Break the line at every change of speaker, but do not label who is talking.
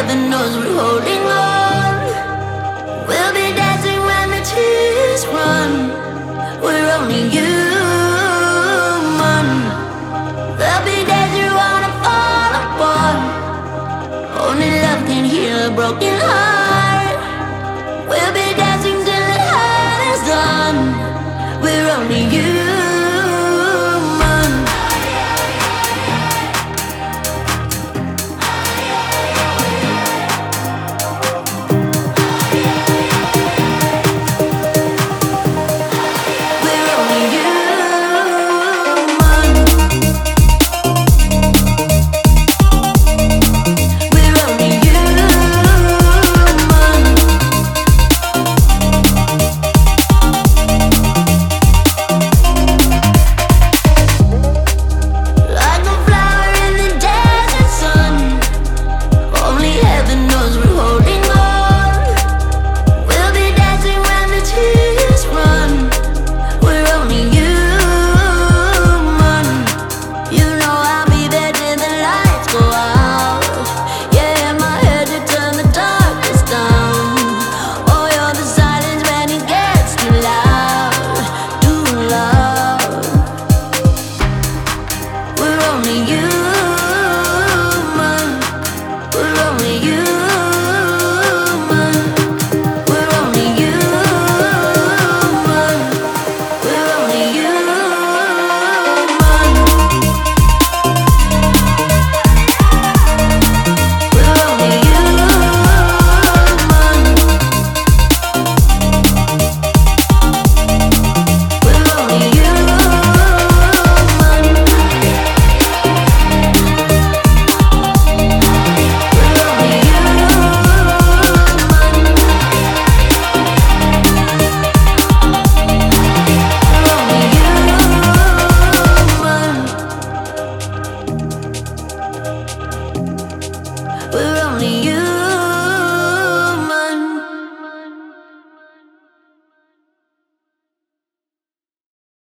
heaven knows we're holding on. We'll be dancing when the tears run. We're only human. There'll be days you wanna fall apart. Only love can heal a broken heart. We'll be dancing till the heart is done. We're only human.